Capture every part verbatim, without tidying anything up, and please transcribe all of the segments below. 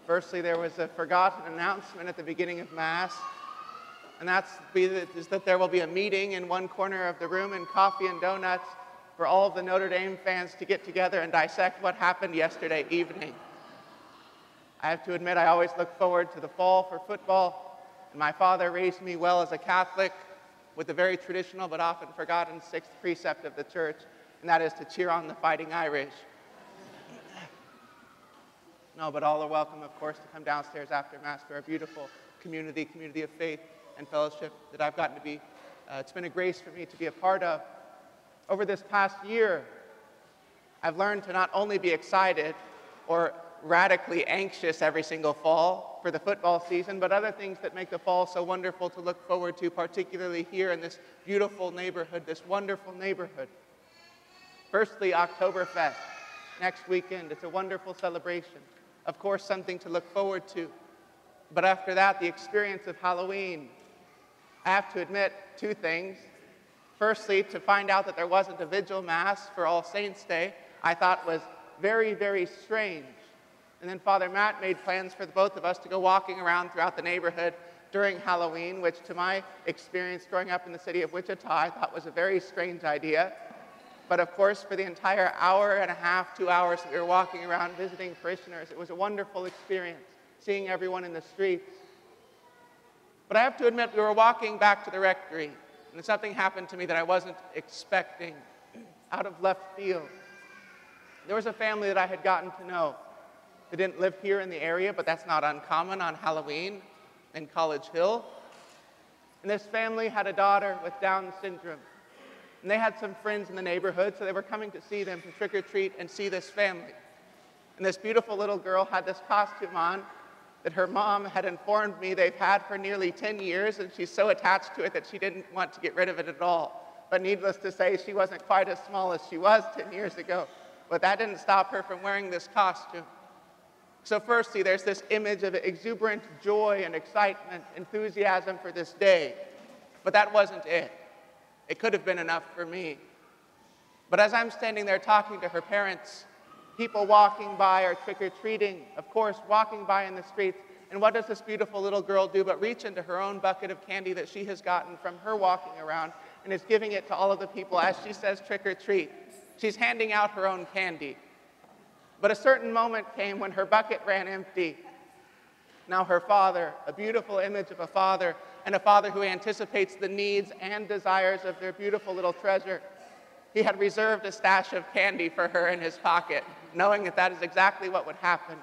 Firstly, there was a forgotten announcement at the beginning of Mass, and that's be that, is that there will be a meeting in one corner of the room and coffee and donuts for all of the Notre Dame fans to get together and dissect what happened yesterday evening. I have to admit, I always look forward to the fall for football, and my father raised me well as a Catholic with the very traditional but often forgotten sixth precept of the church, and that is to cheer on the Fighting Irish. No, but all are welcome, of course, to come downstairs after Mass to our beautiful community, community of faith and fellowship that I've gotten to be. Uh, it's been a grace for me to be a part of. Over this past year, I've learned to not only be excited or radically anxious every single fall for the football season, but other things that make the fall so wonderful to look forward to, particularly here in this beautiful neighborhood, this wonderful neighborhood. Firstly, Oktoberfest, next weekend. It's a wonderful celebration. Of course, something to look forward to. But after that, the experience of Halloween. I have to admit two things. Firstly, to find out that there wasn't a vigil Mass for All Saints' Day, I thought was very, very strange. And then Father Matt made plans for the both of us to go walking around throughout the neighborhood during Halloween, which to my experience growing up in the city of Wichita, I thought was a very strange idea. But of course, for the entire hour and a half, two hours that we were walking around visiting parishioners, it was a wonderful experience, seeing everyone in the streets. But I have to admit, we were walking back to the rectory, and something happened to me that I wasn't expecting, out of left field. There was a family that I had gotten to know. They didn't live here in the area, but that's not uncommon on Halloween in College Hill. And this family had a daughter with Down syndrome. And they had some friends in the neighborhood, so they were coming to see them to trick-or-treat and see this family. And this beautiful little girl had this costume on that her mom had informed me they've had for nearly ten years, and she's so attached to it that she didn't want to get rid of it at all. But needless to say, she wasn't quite as small as she was ten years ago. But that didn't stop her from wearing this costume. So firstly, there's this image of exuberant joy and excitement, enthusiasm for this day. But that wasn't it. It could have been enough for me. But as I'm standing there talking to her parents, people walking by are trick-or-treating, of course, walking by in the streets. And what does this beautiful little girl do but reach into her own bucket of candy that she has gotten from her walking around and is giving it to all of the people as she says trick-or-treat. She's handing out her own candy. But a certain moment came when her bucket ran empty. Now her father, a beautiful image of a father, and a father who anticipates the needs and desires of their beautiful little treasure, he had reserved a stash of candy for her in his pocket, knowing that that is exactly what would happen.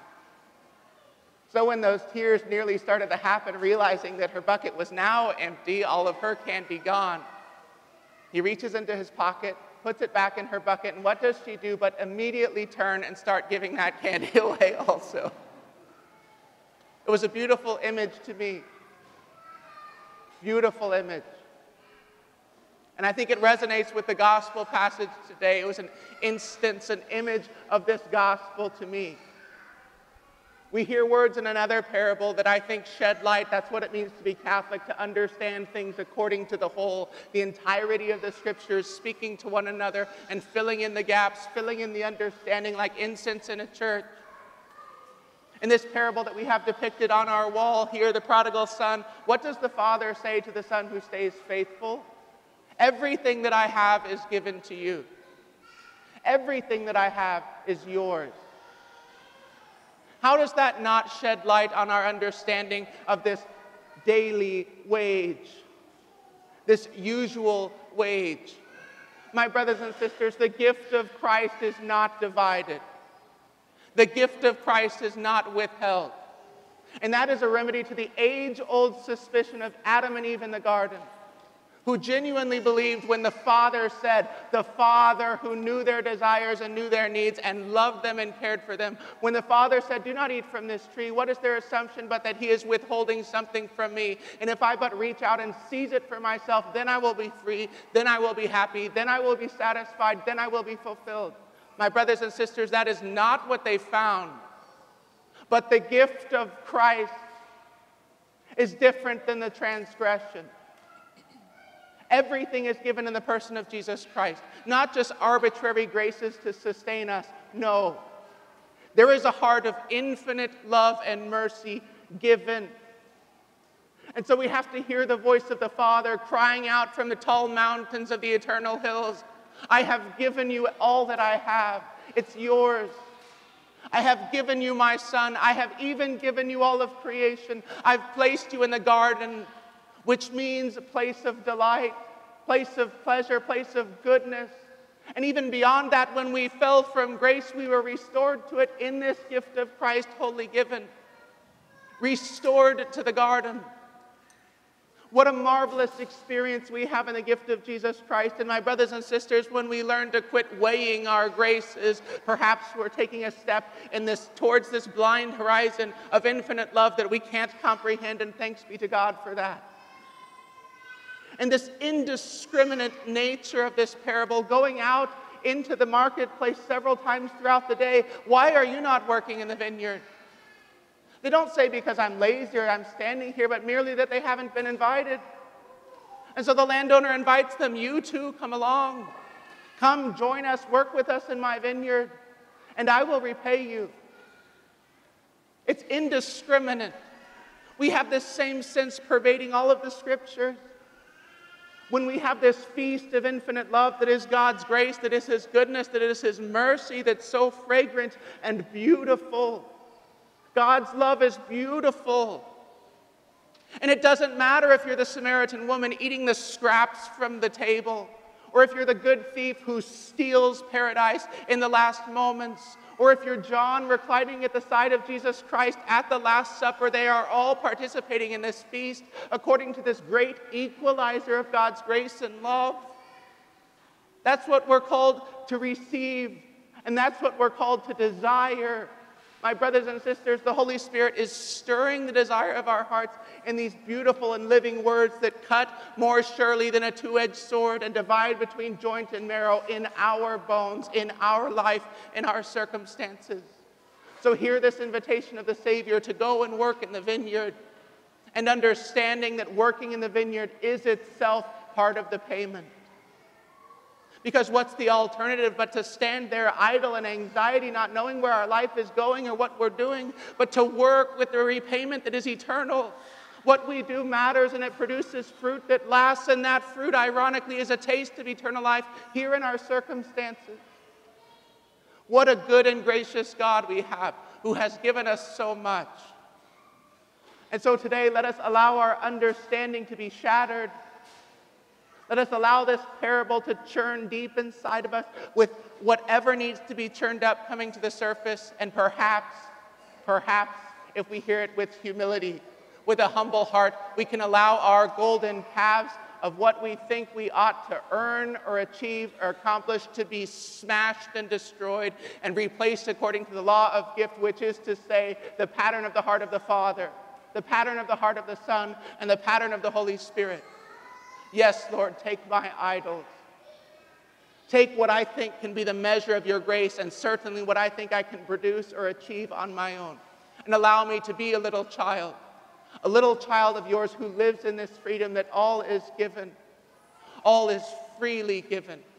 So when those tears nearly started to happen, realizing that her bucket was now empty, all of her candy gone, he reaches into his pocket, puts it back in her bucket, and what does she do but immediately turn and start giving that candy away also? It was a beautiful image to me. Beautiful image. And I think it resonates with the gospel passage today. It was an instance, an image of this gospel to me. We hear words in another parable that I think shed light. That's what it means to be Catholic, to understand things according to the whole, the entirety of the scriptures, speaking to one another and filling in the gaps, filling in the understanding like incense in a church. In this parable that we have depicted on our wall here, the prodigal son, what does the father say to the son who stays faithful? Everything that I have is given to you. Everything that I have is yours. How does that not shed light on our understanding of this daily wage, this usual wage? My brothers and sisters, the gift of Christ is not divided. The gift of Christ is not withheld. And that is a remedy to the age-old suspicion of Adam and Eve in the garden, who genuinely believed when the Father said, the Father who knew their desires and knew their needs and loved them and cared for them, when the Father said, do not eat from this tree, what is their assumption but that he is withholding something from me? And if I but reach out and seize it for myself, then I will be free, then I will be happy, then I will be satisfied, then I will be fulfilled. My brothers and sisters, that is not what they found. But the gift of Christ is different than the transgression. Everything is given in the person of Jesus Christ. Not just arbitrary graces to sustain us. No. There is a heart of infinite love and mercy given. And so we have to hear the voice of the Father crying out from the tall mountains of the eternal hills, I have given you all that I have. It's yours. I have given you my Son. I have even given you all of creation. I've placed you in the garden, which means a place of delight, place of pleasure, place of goodness. And even beyond that, when we fell from grace, we were restored to it in this gift of Christ wholly given. Restored to the garden. What a marvelous experience we have in the gift of Jesus Christ. And my brothers and sisters, when we learn to quit weighing our graces, perhaps we're taking a step in this towards this blind horizon of infinite love that we can't comprehend, and thanks be to God for that. And this indiscriminate nature of this parable, going out into the marketplace several times throughout the day, why are you not working in the vineyard? They don't say because I'm lazy or I'm standing here, but merely that they haven't been invited. And so the landowner invites them, you too, come along. Come, join us, work with us in my vineyard, and I will repay you. It's indiscriminate. We have this same sense pervading all of the scriptures. When we have this feast of infinite love that is God's grace, that is His goodness, that is His mercy, that's so fragrant and beautiful. God's love is beautiful. And it doesn't matter if you're the Samaritan woman eating the scraps from the table, or if you're the good thief who steals paradise in the last moments, or if you're John reclining at the side of Jesus Christ at the Last Supper. They are all participating in this feast according to this great equalizer of God's grace and love. That's what we're called to receive, and that's what we're called to desire. My brothers and sisters, the Holy Spirit is stirring the desire of our hearts in these beautiful and living words that cut more surely than a two-edged sword and divide between joint and marrow in our bones, in our life, in our circumstances. So hear this invitation of the Savior to go and work in the vineyard, and understanding that working in the vineyard is itself part of the payment. Because what's the alternative but to stand there idle in anxiety, not knowing where our life is going or what we're doing, but to work with the repayment that is eternal. What we do matters, and it produces fruit that lasts, and that fruit, ironically, is a taste of eternal life here in our circumstances. What a good and gracious God we have, who has given us so much. And so today, let us allow our understanding to be shattered. Let us allow this parable to churn deep inside of us with whatever needs to be churned up coming to the surface. And perhaps, perhaps, if we hear it with humility, with a humble heart, we can allow our golden calves of what we think we ought to earn or achieve or accomplish to be smashed and destroyed and replaced according to the law of gift, which is to say, the pattern of the heart of the Father, the pattern of the heart of the Son, and the pattern of the Holy Spirit. Yes, Lord, take my idols. Take what I think can be the measure of your grace, and certainly what I think I can produce or achieve on my own. And allow me to be a little child, a little child of yours who lives in this freedom that all is given, all is freely given.